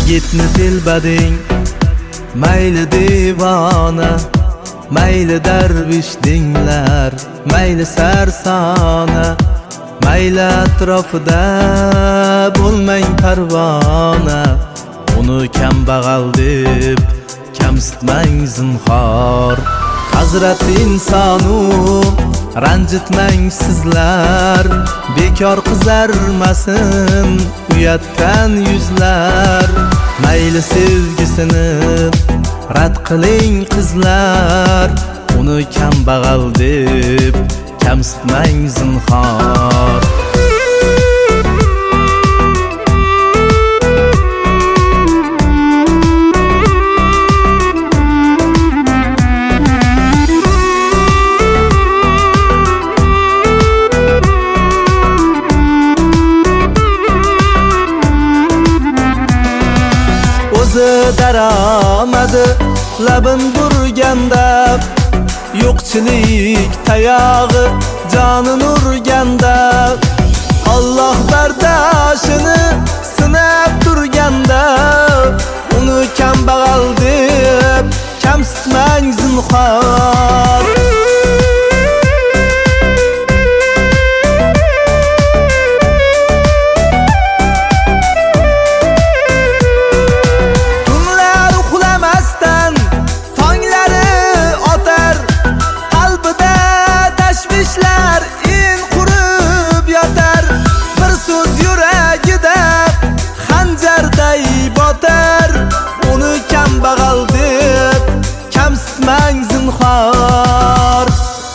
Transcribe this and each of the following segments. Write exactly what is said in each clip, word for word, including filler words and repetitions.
Yigitni telbading mayli devona, mayli darvish dinglar, mayli sarsona, mayli atrofida bo'lmang parvona. Uni kambag'al deb kamsitmang zinhor. Hazrat insonu ranjitmang sizlar, bekor qizarmasin uyatdan yuzlar. Mayli sevgisini rad qiling qizlar, uni kambag'al deb kamsitmang zinhor. Daromadi labin burganda, yo'qchilik tayog'i jonin urganda, Alloh bardoshini sinab turganda, uni kambag'al deb kamsitmang zinhor. Uni kambag'al deb kamsitmang zinhor.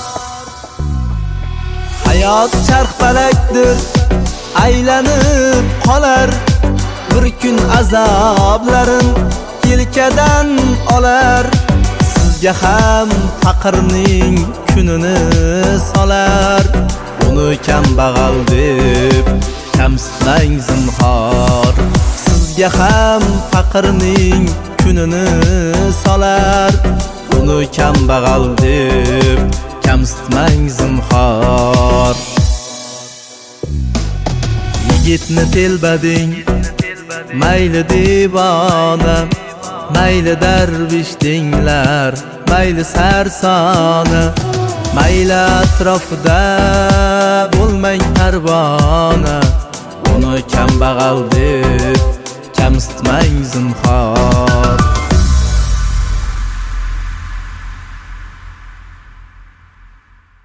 Hayot charxpalakdir, aylanib qolar, bir kun azoblarin yelkadan olar. Sizga ham faqirning kunini solar, uni kambag'al deb kamsitmang zinhor. Sizga ham faqirning kunini solar, uni kambag'al deb kamsitmang zinhor. Yigitni telbading mayli devona, mayli darvish dinglar, mayli sarsona, mayli atrofida bo'lmang parvona. Uni kambag'al deb